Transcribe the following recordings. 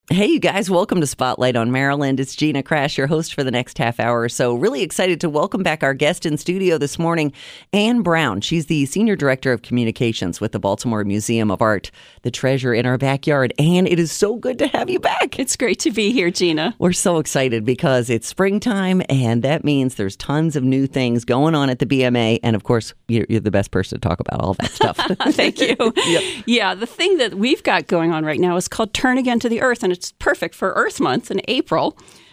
Hey, you guys, welcome to Spotlight on Maryland. It's Gina Crash, your host for the next half hour or so. Really excited to welcome back our guest in studio this morning, Anne Brown. She's the Senior Director of Communications with the Baltimore Museum of Art, the treasure in our backyard. Anne, it is so good to have you back. It's great to be here, Gina. We're so excited because it's springtime, and that means there's tons of new things going on at the BMA. And of course, you're the best person to talk about all that stuff. Thank you. Yep. Yeah, the thing that we've got going on right now is called Turn Again to the Earth, and it's perfect for Earth Month in April.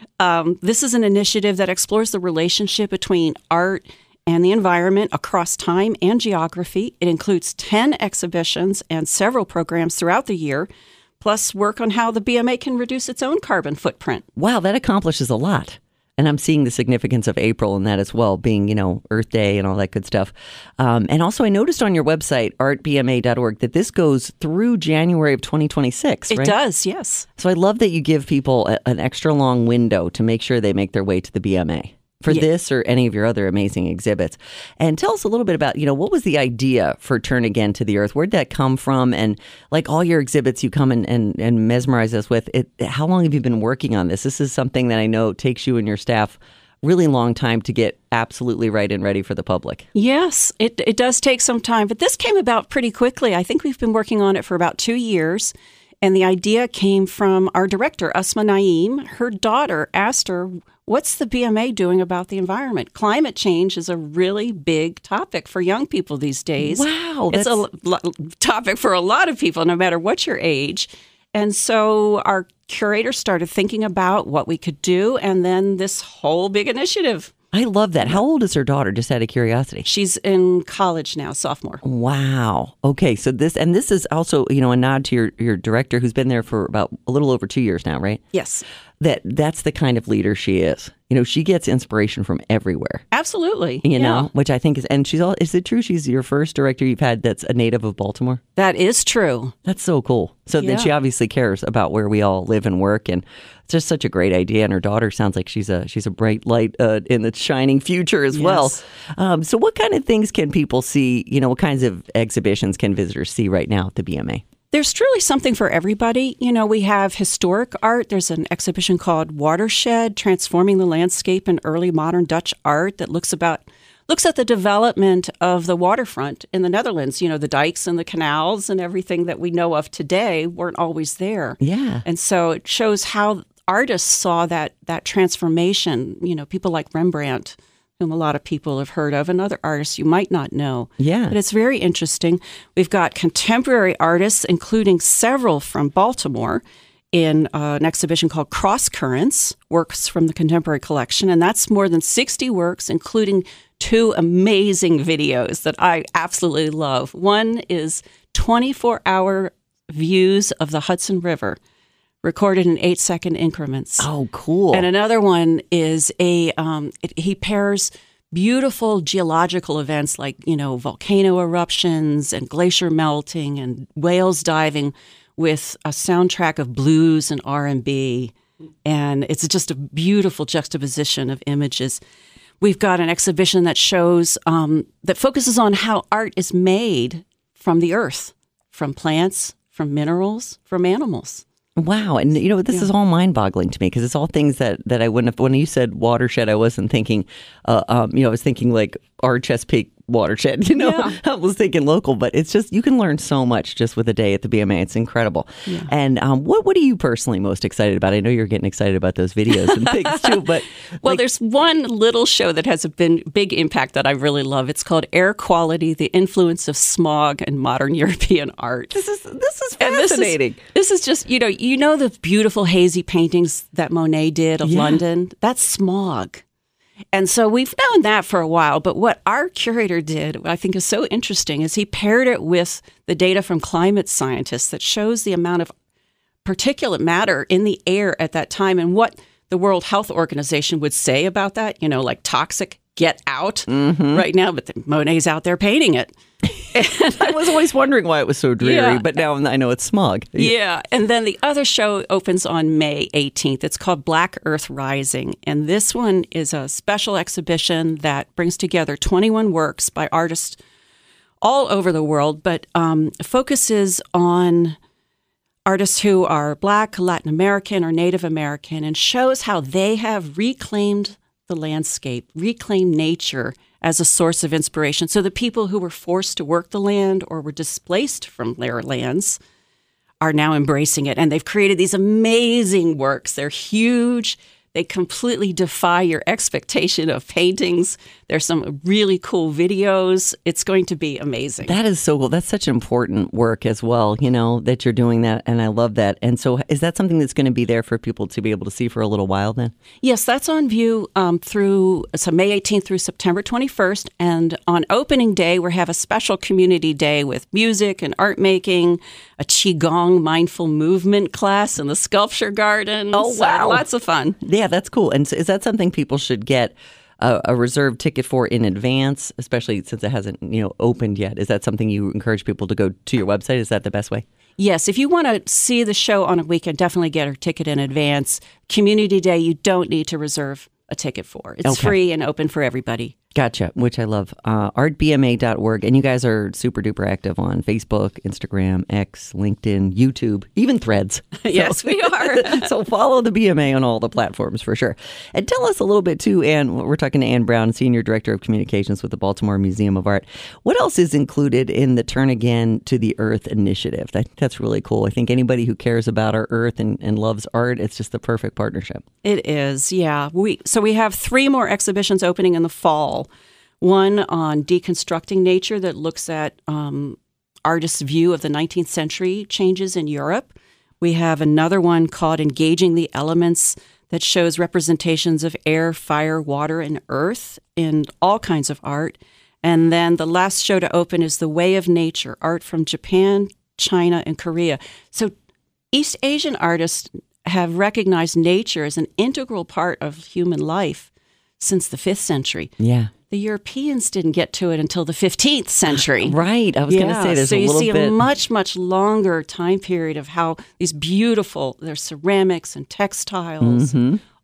This is an initiative that explores the relationship between art and the environment across time and geography. It includes 10 exhibitions and several programs throughout the year, plus work on how the BMA can reduce its own carbon footprint. Wow, that accomplishes a lot. And I'm seeing the significance of April in that as well, being, Earth Day and all that good stuff. And also, I noticed on your website, artbma.org, that this goes through January of 2026, right? It does, yes. So I love that you give people an extra long window to make sure they make their way to the BMA for this or any of your other amazing exhibits. And tell us a little bit about, what was the idea for Turn Again to the Earth? Where'd that come from? And like all your exhibits you come and mesmerize us with, how long have you been working on this? This is something that I know takes you and your staff really long time to get absolutely right and ready for the public. Yes, it does take some time, but this came about pretty quickly. I think we've been working on it for about 2 years. And the idea came from our director, Asma Naeem. Her daughter asked her, what's the BMA doing about the environment? Climate change is a really big topic for young people these days. Wow. It's a topic for a lot of people, no matter what your age. And so our curator started thinking about what we could do, and then this whole big initiative. I love that. How old is her daughter, just out of curiosity? She's in college now, sophomore. Wow. Okay, so this is also, a nod to your director who's been there for about a little over 2 years now, right? Yes. That's the kind of leader she is. She gets inspiration from everywhere. Absolutely. Which I think is it true she's your first director you've had that's a native of Baltimore? That is true. That's so cool. So then she obviously cares about where we all live and work, and it's just such a great idea. And her daughter sounds like she's a bright light in the shining future as well. So what kind of things can people see? What kinds of exhibitions can visitors see right now at the BMA? There's truly something for everybody. We have historic art. There's an exhibition called Watershed, Transforming the Landscape in Early Modern Dutch Art that looks at the development of the waterfront in the Netherlands. The dikes and the canals and everything that we know of today weren't always there. Yeah. And so it shows how artists saw that transformation, people like Rembrandt, whom a lot of people have heard of, and other artists you might not know. Yeah. But it's very interesting. We've got contemporary artists, including several from Baltimore, in an exhibition called Cross Currents, Works from the Contemporary Collection. And that's more than 60 works, including 2 amazing videos that I absolutely love. One is 24-hour views of the Hudson River, recorded in 8-second increments. Oh, cool. And another one is he pairs beautiful geological events like, volcano eruptions and glacier melting and whales diving with a soundtrack of blues and R&B. And it's just a beautiful juxtaposition of images. We've got an exhibition that shows, that focuses on how art is made from the earth, from plants, from minerals, from animals. Wow. And, this is all mind-boggling to me because it's all things that I wouldn't have. When you said Watershed, I wasn't thinking, I was thinking like our Chesapeake Watershed, I was thinking local, but it's just, you can learn so much just with a day at the BMA. It's incredible. Yeah. And what are you personally most excited about? I know you're getting excited about those videos and things too, but. Well, there's one little show that has a big impact that I really love. It's called Air Quality, the Influence of Smog in Modern European Art. This is fascinating. This is just, you know the beautiful hazy paintings that Monet did of London? That's smog. And so we've known that for a while, but what our curator did, what I think is so interesting, is he paired it with the data from climate scientists that shows the amount of particulate matter in the air at that time and what the World Health Organization would say about that, like toxic, get out right now, but Monet's out there painting it. And I was always wondering why it was so dreary, but now I know it's smog. Yeah. And then the other show opens on May 18th. It's called Black Earth Rising. And this one is a special exhibition that brings together 21 works by artists all over the world, but focuses on artists who are Black, Latin American, or Native American, and shows how they have reclaimed the landscape, reclaimed nature as a source of inspiration. So the people who were forced to work the land or were displaced from their lands are now embracing it. And they've created these amazing works. They're huge. They completely defy your expectation of paintings. There's some really cool videos. It's going to be amazing. That is so cool. That's such important work as well, that you're doing that. And I love that. And so is that something that's going to be there for people to be able to see for a little while then? Yes, that's on view through May 18th through September 21st. And on opening day, we have a special community day with music and art making, a Qigong mindful movement class in the sculpture garden. Oh, wow. So lots of fun. Yeah, that's cool. And so is that something people should get a reserved ticket for in advance, especially since it hasn't, opened yet? Is that something you encourage people to go to your website? Is that the best way? Yes. If you want to see the show on a weekend, definitely get a ticket in advance. Community Day, you don't need to reserve a ticket for. It's free and open for everybody. Gotcha, which I love. Artbma.org. And you guys are super duper active on Facebook, Instagram, X, LinkedIn, YouTube, even Threads. Yes, we are. So follow the BMA on all the platforms for sure. And tell us a little bit too, Ann. We're talking to Ann Brown, Senior Director of Communications with the Baltimore Museum of Art. What else is included in the Turn Again to the Earth initiative? That's really cool. I think anybody who cares about our earth and loves art, it's just the perfect partnership. It is, yeah. So we have 3 more exhibitions opening in the fall. One on deconstructing nature that looks at artists' view of the 19th century changes in Europe. We have another one called Engaging the Elements that shows representations of air, fire, water, and earth in all kinds of art. And then the last show to open is The Way of Nature, art from Japan, China, and Korea. So East Asian artists have recognized nature as an integral part of human life since the 5th century. Yeah. The Europeans didn't get to it until the 15th century. Right. I was going to say there's a little bit. So you see a much, much longer time period of how these there's ceramics and textiles,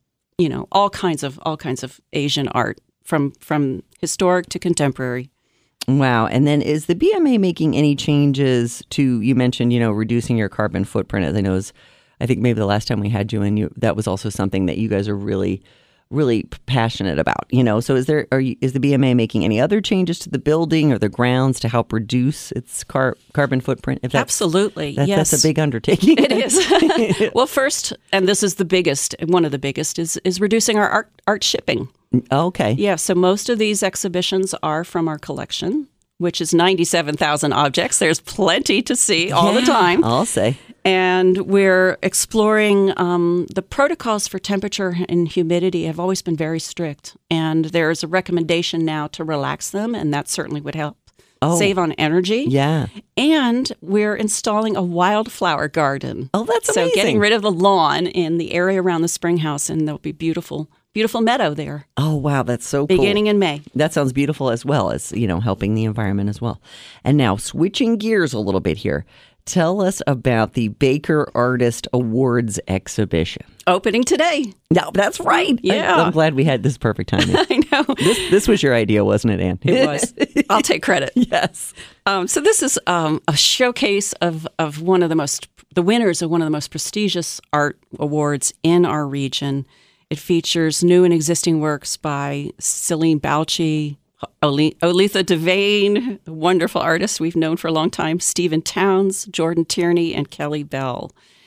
all kinds of Asian art from historic to contemporary. Wow. And then is the BMA making any changes to, you mentioned, reducing your carbon footprint, as I think maybe the last time we had you and that was also something that you guys are really passionate about, So is the BMA making any other changes to the building or the grounds to help reduce its carbon footprint? Absolutely, yes. That's a big undertaking. It is. Well, first, and this is the biggest, one of the biggest, is reducing our art shipping. Okay. Yeah, so most of these exhibitions are from our collection, which is 97,000 objects. There's plenty to see all the time. I'll say. And we're exploring the protocols for temperature and humidity have always been very strict. And there's a recommendation now to relax them, and that certainly would help save on energy. Yeah. And we're installing a wildflower garden. Oh, that's amazing. So getting rid of the lawn in the area around the spring house, and there'll be beautiful meadow there. Oh, wow. That's so cool. Beginning in May. That sounds beautiful as well as, helping the environment as well. And now switching gears a little bit here. Tell us about the Baker Artist Awards exhibition. Opening today. No, that's right. Yeah. I'm glad we had this perfect timing. I know. This was your idea, wasn't it, Ann? It was. I'll take credit. Yes. So this is a showcase of one of the winners of one of the most prestigious art awards in our region. It features new and existing works by Celine Balchi, Olitha Devane, a wonderful artist we've known for a long time, Stephen Towns, Jordan Tierney, and Kelly Bell.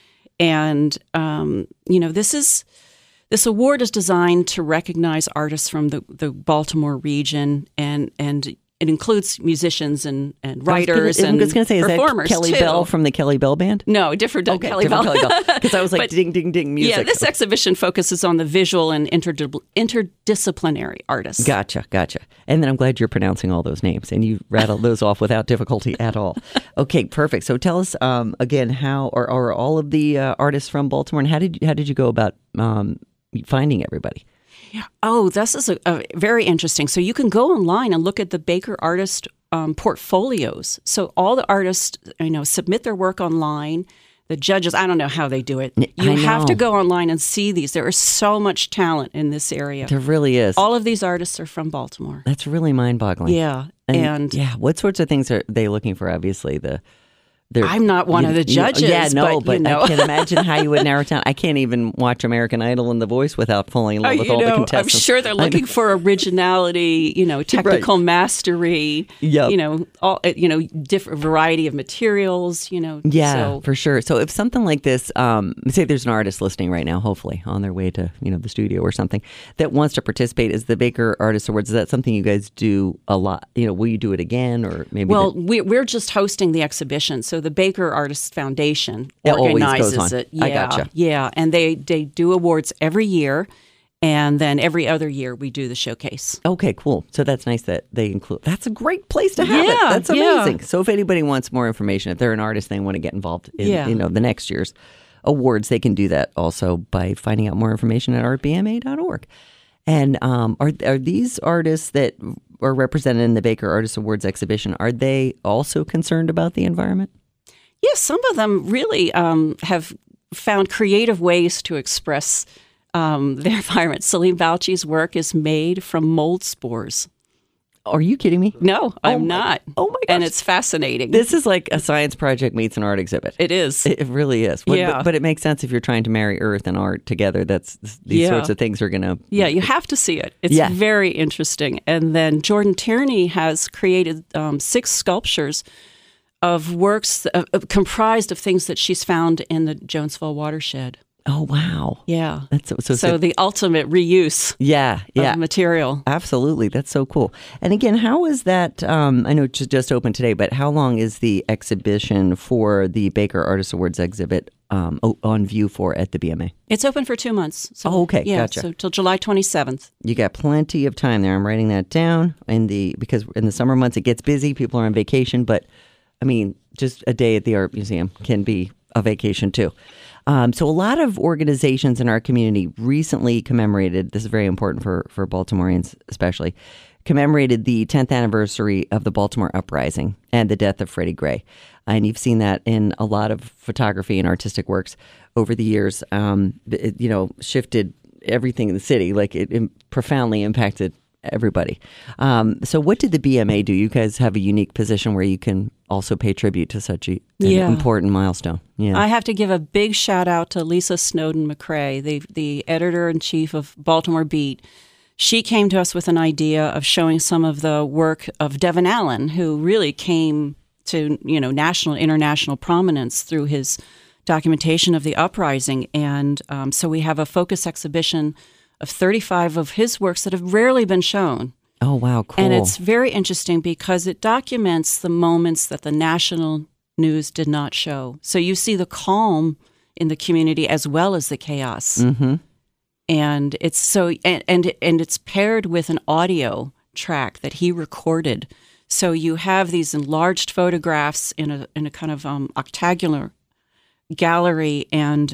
And, this award is designed to recognize artists from the Baltimore region, and it includes musicians and writers and performers. I was going to say, is that Kelly Bell from the Kelly Bell Band? No, different Kelly Bell. Because I was like, ding, ding, ding, music. Yeah, this exhibition focuses on the visual and interdisciplinary artists. Gotcha. And then I'm glad you're pronouncing all those names, and you rattled those off without difficulty at all. Okay, perfect. So tell us again, how are all of the artists from Baltimore, and how did you go about finding everybody? Oh, this is a very interesting. So you can go online and look at the Baker Artist portfolios. So all the artists, submit their work online. The judges, I don't know how they do it. You have to go online and see these. There is so much talent in this area. There really is. All of these artists are from Baltimore. That's really mind-boggling. Yeah. And what sorts of things are they looking for? Obviously, the I'm not one of the judges. But I can imagine how you would narrow it down. I can't even watch American Idol and The Voice without falling in love with all the contestants. I'm sure they're looking for originality, technical mastery, different variety of materials, Yeah, so. for sure. So if something like this, say there's an artist listening right now, hopefully on their way to, the studio or something, that wants to participate, is the Baker Artist Awards, is that something you guys do a lot? Will you do it again, or maybe? Well, we're just hosting the exhibition. So the Baker Artists Foundation organizes it. I gotcha. Yeah, and they do awards every year, and then every other year we do the showcase. Okay, cool. So that's nice that they include. That's a great place to have it. That's amazing. So if anybody wants more information, if they're an artist, they want to get involved in the next year's awards, they can do that also by finding out more information at artbma.org. And are these artists that are represented in the Baker Artist Awards exhibition, are they also concerned about the environment? Yes, some of them really have found creative ways to express their environment. Salim Bauchi's work is made from mold spores. Are you kidding me? No, I'm not. Oh, my gosh. And it's fascinating. This is like a science project meets an art exhibit. It is. It really is. But it makes sense if you're trying to marry earth and art together. These sorts of things are going to... Yeah, you have to see it. It's very interesting. And then Jordan Tierney has created 6 sculptures of works comprised of things that she's found in the Jonesville watershed. Oh, wow. Yeah. That's so the ultimate reuse of material. Absolutely. That's so cool. And again, how is that, I know it just opened today, but how long is the exhibition for the Baker Artist Awards exhibit on view for at the BMA? It's open for 2 months. So, okay. Gotcha. So till July 27th. You got plenty of time there. I'm writing that down because in the summer months it gets busy. People are on vacation, but I mean, just a day at the art museum can be a vacation too. So a lot of organizations in our community recently commemorated, this is very important for Baltimoreans especially, commemorated the 10th anniversary of the Baltimore Uprising and the death of Freddie Gray. And you've seen that in a lot of photography and artistic works over the years. It, shifted everything in the city, like it profoundly impacted everybody. So what did the BMA do? You guys have a unique position where you can also pay tribute to such an important milestone. Yeah, I have to give a big shout out to Lisa Snowden McCrae, the editor-in-chief of Baltimore Beat. She came to us with an idea of showing some of the work of Devin Allen, who really came to national, international prominence through his documentation of the uprising. And so we have a focus exhibition of 35 of his works that have rarely been shown. Oh, wow, cool. And it's very interesting because it documents the moments that the national news did not show. So you see the calm in the community as well as the chaos. Mm-hmm. And it's so and it's paired with an audio track that he recorded. So you have these enlarged photographs in a kind of octagonal gallery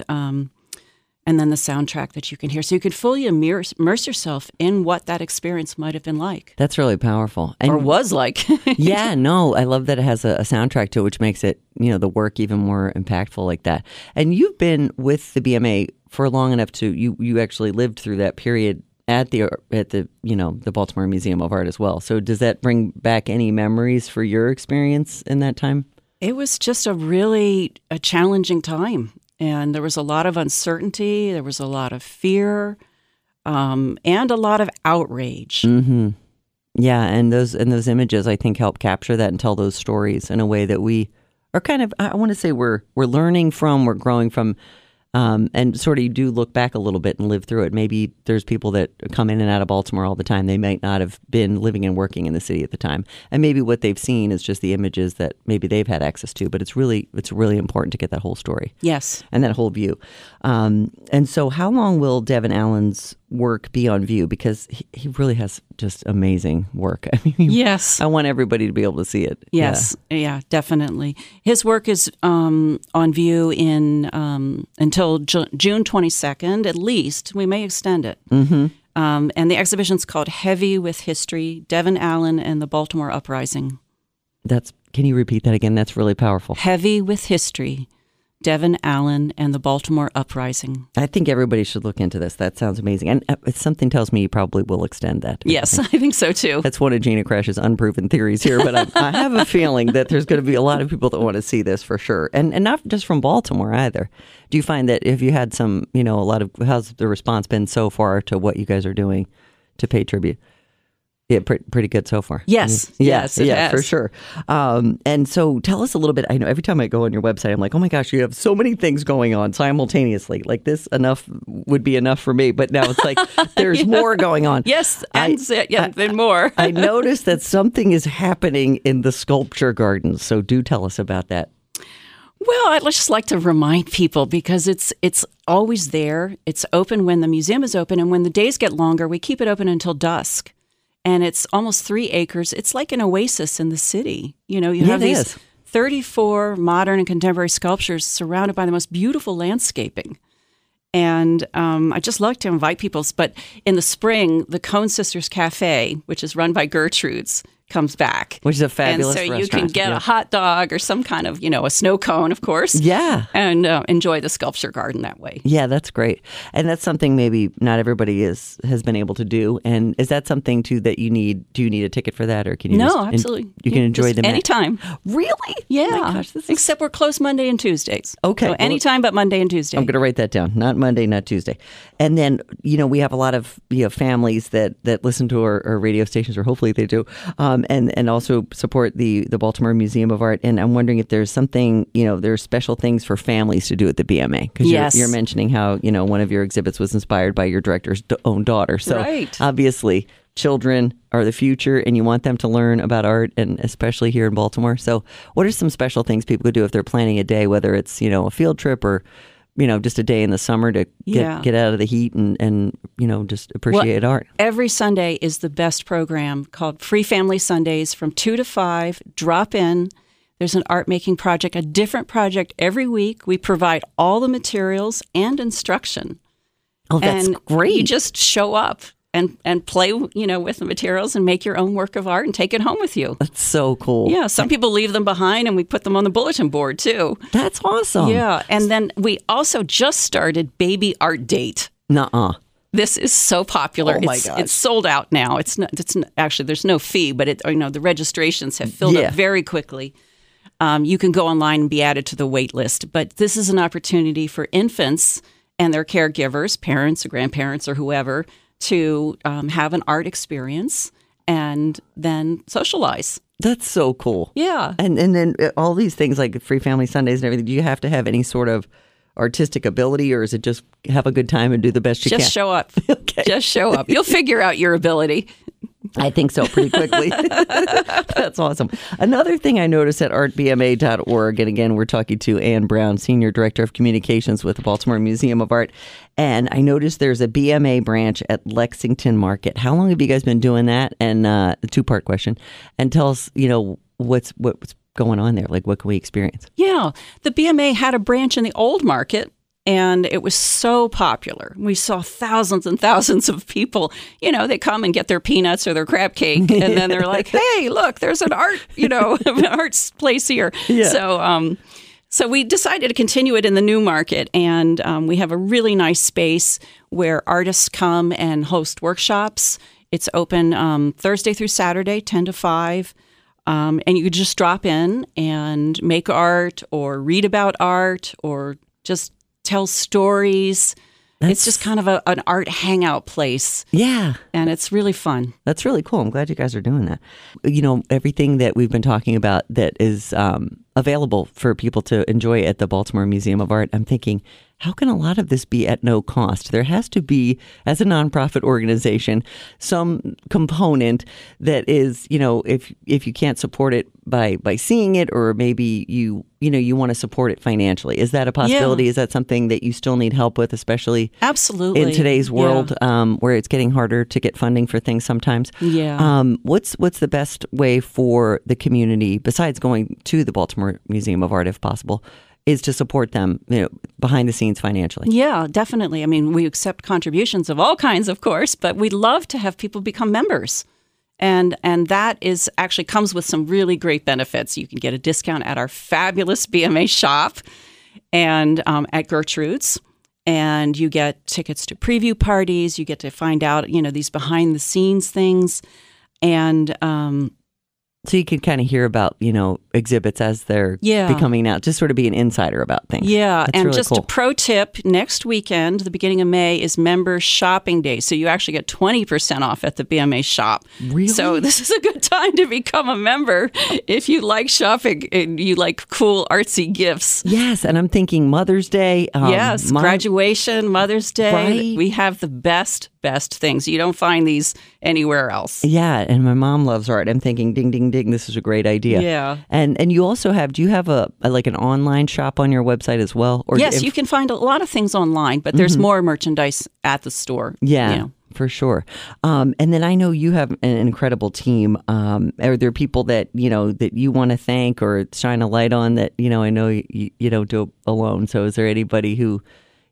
and then the soundtrack that you can hear. So you can fully immerse yourself in what that experience might have been like. That's really powerful. Or was like. Yeah, no, I love that it has a soundtrack to it, which makes it, the work even more impactful like that. And you've been with the BMA for long enough to, you actually lived through that period at the the Baltimore Museum of Art as well. So does that bring back any memories for your experience in that time? It was just a challenging time. And there was a lot of uncertainty, there was a lot of fear, and a lot of outrage. Mm-hmm. Yeah, and those images, I think, help capture that and tell those stories in a way that we are kind of, I want to say we're learning from, we're growing from, and sort of you do look back a little bit and live through it. Maybe there's people that come in and out of Baltimore all the time. They might not have been living and working in the city at the time. And maybe what they've seen is just the images that maybe they've had access to. But it's really important to get that whole story. Yes. And that whole view. And so how long will Devin Allen's work be on view? Because he really has just amazing work. I mean, yes. I want everybody to be able to see it. Yes. Yeah, definitely. His work is on view in until June 22nd, at least. We may extend it. Mm-hmm. And the exhibition's called Heavy with History, Devin Allen and the Baltimore Uprising. Can you repeat that again? That's really powerful. Heavy with History, Devin Allen, and the Baltimore Uprising. I think everybody should look into this. That sounds amazing. And something tells me you probably will extend that. Yes, I think so too. That's one of Gina Krash's unproven theories here, but I have a feeling that there's going to be a lot of people that want to see this for sure. And not just from Baltimore either. Do you find that if you had some, how's the response been so far to what you guys are doing to pay tribute? Yeah, pretty good so far. Yes. Yes, it has. For sure. And so tell us a little bit. I know every time I go on your website, I'm like, oh my gosh, you have so many things going on simultaneously. Like this would be enough for me. But now it's like there's more going on. Yes, then more. I noticed that something is happening in the sculpture gardens. So do tell us about that. Well, I'd just like to remind people because it's always there. It's open when the museum is open. And when the days get longer, we keep it open until dusk. And it's almost 3 acres. It's like an oasis in the city. You have these 34 modern and contemporary sculptures surrounded by the most beautiful landscaping. And I just like to invite people. But in the spring, the Cone Sisters Cafe, which is run by Gertrude's, comes back. Which is a fabulous restaurant. restaurant. So you can get a hot dog or some kind of, a snow cone, of course. Yeah. And enjoy the sculpture garden that way. Yeah, that's great. And that's something maybe not everybody has been able to do. And is that something, too, that you need? Do you need a ticket for that? Or can you No, absolutely. You can enjoy them anytime. Really? Yeah. Oh my gosh, Except we're closed Monday and Tuesdays. Okay. So anytime but Monday and Tuesday. I'm going to write that down. Not Monday, not Tuesday. And then, we have a lot of families that listen to our radio stations, or hopefully they do, and also support the Baltimore Museum of Art. And I'm wondering if there's something, there's special things for families to do at the BMA. Because yes. you're mentioning how, one of your exhibits was inspired by your director's own daughter. So right. Obviously, children are the future and you want them to learn about art, and especially here in Baltimore. So what are some special things people could do if they're planning a day, whether it's, a field trip or just a day in the summer to get out of the heat and just appreciate art? Every Sunday is the best program called Free Family Sundays from 2 to 5. Drop in. There's an art making project, a different project every week. We provide all the materials and instruction. Oh, that's great. You just show up and play, with the materials and make your own work of art and take it home with you. That's so cool. Yeah, some people leave them behind and we put them on the bulletin board too. That's awesome. Yeah, and then we also just started Baby Art Date. Nuh-uh. This is so popular. Oh my gosh. It's sold out now. It's not actually, there's no fee, but the registrations have filled up very quickly. You can go online and be added to the wait list. But this is an opportunity for infants and their caregivers, parents or grandparents or whoever, to have an art experience and then socialize. That's so cool. Yeah. And then all these things like Free Family Sundays and everything, do you have to have any sort of artistic ability, or is it just have a good time and do the best you can? Just show up. Okay. Just show up. You'll figure out your ability. I think so, pretty quickly. That's awesome. Another thing I noticed at artbma.org, and again, we're talking to Ann Brown, Senior Director of Communications with the Baltimore Museum of Art, and I noticed there's a BMA branch at Lexington Market. How long have you guys been doing that? And a two-part question. And tell us, what's going on there? Like, what can we experience? Yeah, the BMA had a branch in the Old Market, and it was so popular. We saw thousands and thousands of people. They come and get their peanuts or their crab cake, and then they're like, "Hey, look, there's an art, an arts place here." Yeah. So we decided to continue it in the New Market, and we have a really nice space where artists come and host workshops. It's open Thursday through Saturday, 10 to 5. And you could just drop in and make art or read about art or just tell stories. It's just kind of an art hangout place. Yeah. And it's really fun. That's really cool. I'm glad you guys are doing that. Everything that we've been talking about that is available for people to enjoy at the Baltimore Museum of Art, I'm thinking, how can a lot of this be at no cost? There has to be, as a nonprofit organization, some component that is, if you can't support it by seeing it, or maybe you want to support it financially. Is that a possibility? Yeah. Is that something that you still need help with, especially absolutely in today's world, where it's getting harder to get funding for things sometimes? Yeah. What's the best way for the community, besides going to the Baltimore Museum of Art, if possible, is to support them, behind the scenes financially? Yeah, definitely. I mean, we accept contributions of all kinds, of course, but we'd love to have people become members. And that is actually comes with some really great benefits. You can get a discount at our fabulous BMA shop. and at Gertrude's. And you get tickets to preview parties. You get to find out, these behind the scenes things. And so you can kind of hear about, exhibits as they're becoming out, just sort of be an insider about things. Yeah. That's and really just cool. a pro tip, next weekend, the beginning of May, is member shopping day. So you actually get 20% off at the BMA shop. Really? So this is a good time to become a member if you like shopping and you like cool artsy gifts. Yes. And I'm thinking Mother's Day. Yes. Graduation, Mother's Day. Right? We have the best things. You don't find these anywhere else. Yeah, and my mom loves art. I'm thinking, ding, ding, ding, this is a great idea. Yeah. And you also have, do you have a like an online shop on your website as well? Or yes, you can find a lot of things online, but there's more merchandise at the store. Yeah, for sure. And then I know you have an incredible team. Are there people that, that you want to thank or shine a light on that, I know you don't do it alone. So is there anybody who...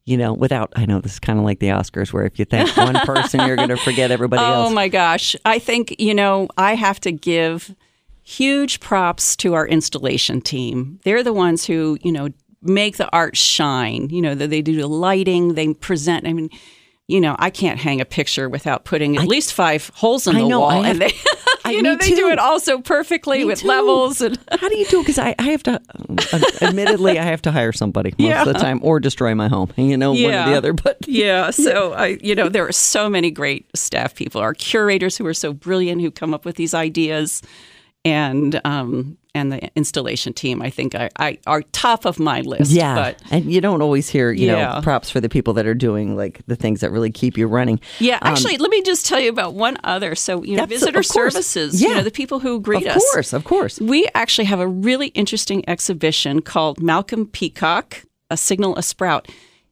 I know this is kind of like the Oscars where if you thank one person, you're going to forget everybody else. Oh, my gosh. I think, I have to give huge props to our installation team. They're the ones who, make the art shine. They do the lighting, they present. I mean, I can't hang a picture without putting at least 5 holes in the wall. And they... they do it all so perfectly with levels. And how do you do it? Because I have to, admittedly, I have to hire somebody most of the time or destroy my home. One or the other. But so there are so many great staff people. Our curators who are so brilliant, who come up with these ideas, and the installation team, I think, are top of my list. Yeah, but, and you don't always hear, props for the people that are doing like the things that really keep you running. Yeah, actually, let me just tell you about one other. So, visitor services, the people who greet us. Of course. We actually have a really interesting exhibition called Malcolm Peacock, A Signal, a Sprout.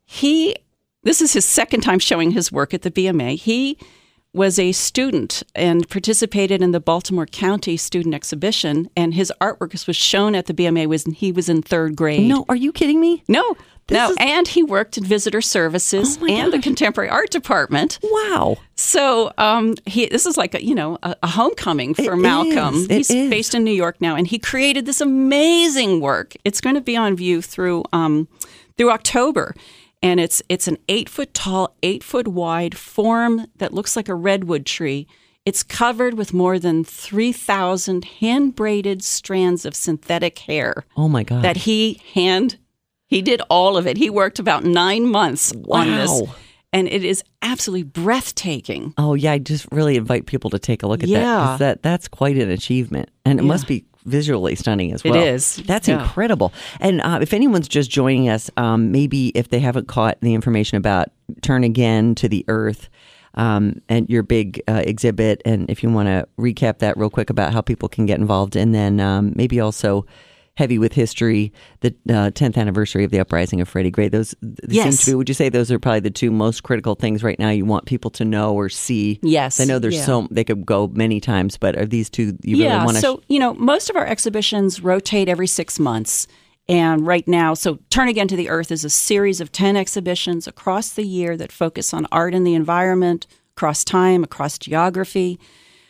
This is his second time showing his work at the BMA. He was a student and participated in the Baltimore County Student Exhibition, and his artwork was shown at the BMA when he was in 3rd grade. No, are you kidding me? No. And he worked in visitor services and the contemporary art department. Wow. So this is like a homecoming for Malcolm. He's based in New York now, and he created this amazing work. It's going to be on view through October. And it's an 8-foot tall, 8-foot wide form that looks like a redwood tree. It's covered with more than 3,000 hand-braided strands of synthetic hair. Oh, my God. That he did all of it. He worked about 9 months on this. And it is absolutely breathtaking. Oh, yeah. I just really invite people to take a look at that. 'Cause that's quite an achievement. And it must be visually stunning as well. It is. That's incredible. And if anyone's just joining us, maybe if they haven't caught the information about Turn Again to the Earth and your big exhibit, and if you want to recap that real quick about how people can get involved, and then maybe also Heavy with History, the 10th anniversary of the uprising of Freddie Gray. Those seem to be, would you say those are probably the 2 most critical things right now you want people to know or see? Yes. I know there's they could go many times, but are these 2 you really want to... So, most of our exhibitions rotate every 6 months. And right now, so Turn Again to the Earth is a series of 10 exhibitions across the year that focus on art and the environment, across time, across geography.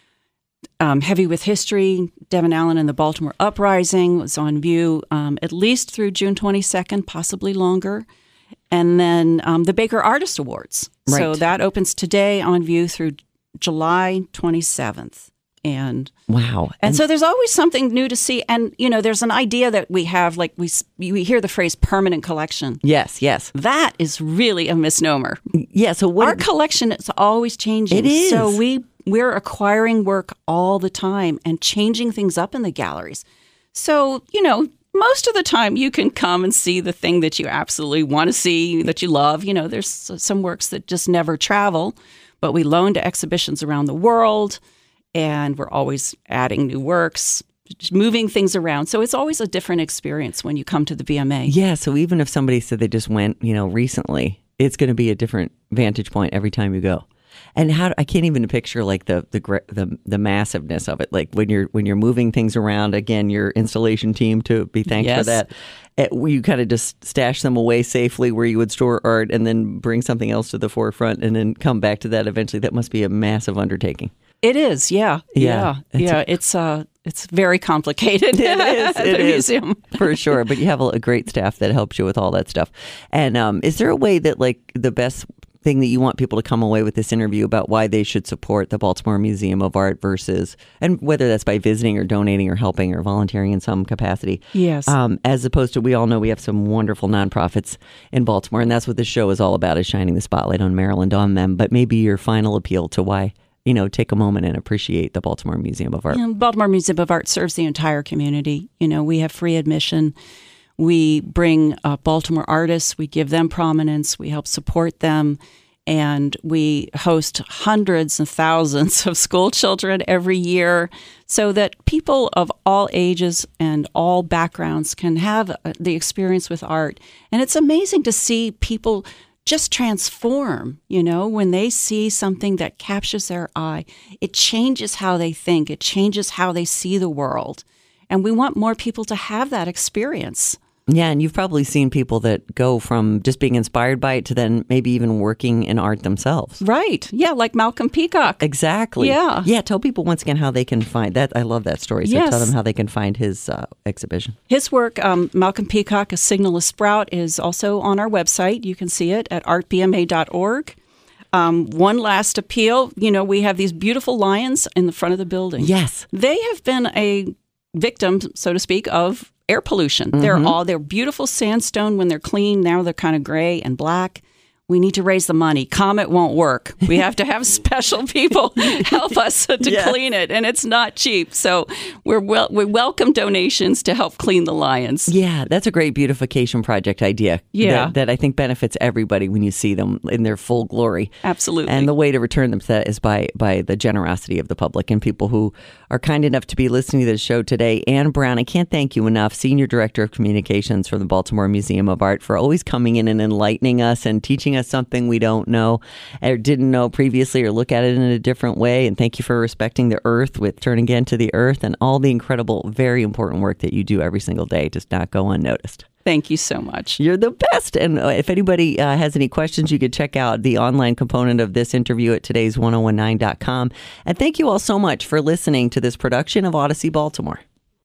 Heavy with History, Devin Allen and the Baltimore Uprising was on view at least through June 22nd, possibly longer. And then the Baker Artist Awards. Right. So that opens today, on view through July 27th. And wow. And so there's always something new to see. And, there's an idea that we have, like we hear the phrase permanent collection. Yes. That is really a misnomer. Yeah. So our collection is always changing. It is. So we're acquiring work all the time and changing things up in the galleries. So, most of the time you can come and see the thing that you absolutely want to see, that you love. There's some works that just never travel, but we loan to exhibitions around the world, and we're always adding new works, just moving things around. So it's always a different experience when you come to the BMA. Yeah, so even if somebody said they just went, recently, it's going to be a different vantage point every time you go. And I can't even picture like the massiveness of it. Like when you're moving things around, again, your installation team, to be thanked for that. You kind of just stash them away safely where you would store art, and then bring something else to the forefront, and then come back to that eventually. That must be a massive undertaking. It is, yeah. It's very complicated. It is. The museum. For sure. But you have a great staff that helps you with all that stuff. And is there a way that, like, the best thing that you want people to come away with this interview about why they should support the Baltimore Museum of Art versus, and whether that's by visiting or donating or helping or volunteering in some capacity? Yes. As opposed to, we all know we have some wonderful nonprofits in Baltimore, and that's what this show is all about, is shining the spotlight on Maryland, on them. But maybe your final appeal to why, take a moment and appreciate the Baltimore Museum of Art. Baltimore Museum of Art serves the entire community. We have free admission. We bring Baltimore artists. We give them prominence. We help support them. And we host hundreds and thousands of school children every year so that people of all ages and all backgrounds can have the experience with art. And it's amazing to see people just transform, when they see something that captures their eye. It changes how they think. It changes how they see the world. And we want more people to have that experience. Yeah, and you've probably seen people that go from just being inspired by it to then maybe even working in art themselves. Right. Yeah, like Malcolm Peacock. Exactly. Yeah. Yeah, tell people once again how they can find that. I love that story. So Yes. Tell them how they can find his exhibition. His work, Malcolm Peacock, A Signal, a Sprout, is also on our website. You can see it at artbma.org. One last appeal. We have these beautiful lions in the front of the building. Yes. They have been a victim, so to speak, of air pollution. They're beautiful sandstone when they're clean. Now they're kind of gray and black. We need to raise the money. Comet won't work. We have to have special people help us to clean it, and it's not cheap. So we welcome donations to help clean the lions. Yeah, that's a great beautification project idea. Yeah. That I think benefits everybody when you see them in their full glory. Absolutely. And the way to return them to that is by the generosity of the public and people who are kind enough to be listening to this show today. Anne Brown, I can't thank you enough, Senior Director of Communications for the Baltimore Museum of Art, for always coming in and enlightening us and teaching us something we don't know or didn't know previously, or look at it in a different way. And thank you for respecting the earth with Turn Again to the Earth and all the incredible, very important work that you do every single day. Does not go unnoticed. Thank you so much. You're the best. And if anybody has any questions, you could check out the online component of this interview at todays1019.com. And thank you all so much for listening to this production of Odyssey Baltimore.